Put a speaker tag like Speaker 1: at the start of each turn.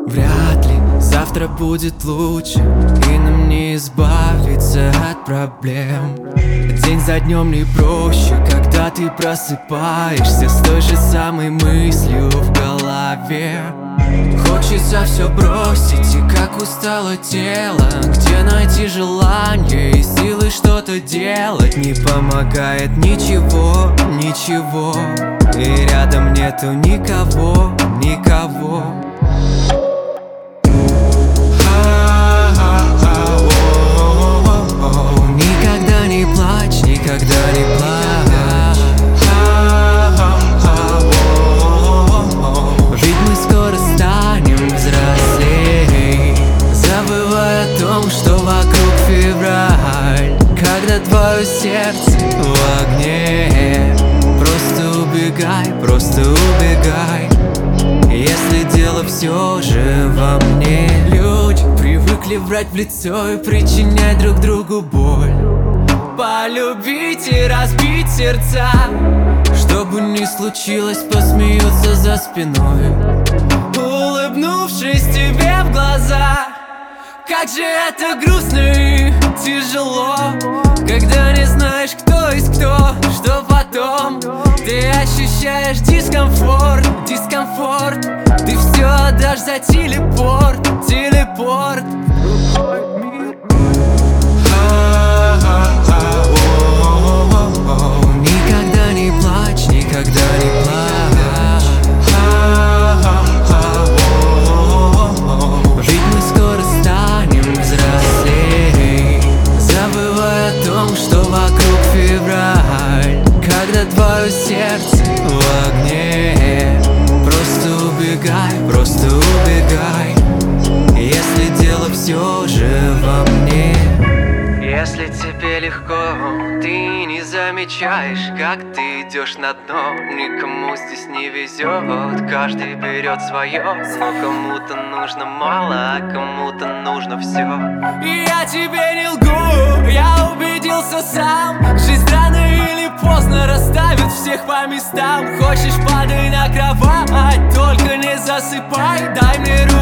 Speaker 1: Вряд ли завтра будет лучше, и нам не избавиться от проблем. День за днем не проще, когда ты просыпаешься с той же самой мыслью в голове. Хочется все бросить, и как устало тело, где найти желание и силы что-то делать? Не помогает ничего, ничего, и рядом нету никого, никого. Никогда не плачь, никогда не плачь, ведь мы скоро станем взрослей. Забывай о том, что вокруг февраль, когда твое сердце в огне. Просто убегай, просто убегай, если дело все же во мне. Люди привыкли врать в лицо и причинять друг другу боль. Полюбить и разбить сердца, что бы ни случилось, посмеются за спиной, улыбнувшись тебе в глаза. Как же это грустно и тяжело, когда не знаешь, кто есть кто. Что потом? Ты ощущаешь дискомфорт, дискомфорт. Ты все отдашь за телепорт, телепорт. Никогда не плачь, никогда не плачь, ведь мы скоро станем взрослей. Забывай о том, что вокруг февраль, когда твое сердце в огне. Просто убегай, просто убегай, если дело все же во мне. Если тебе легко, ты не замечаешь, как ты идешь на дно. Никому здесь не везет, каждый берет свое. Но кому-то нужно мало, а кому-то нужно все. И я тебе не лгу, я убедился сам. Жизнь рано или поздно расставит всех по местам. Хочешь, падай на кровать, только не засыпай. Дай мне руку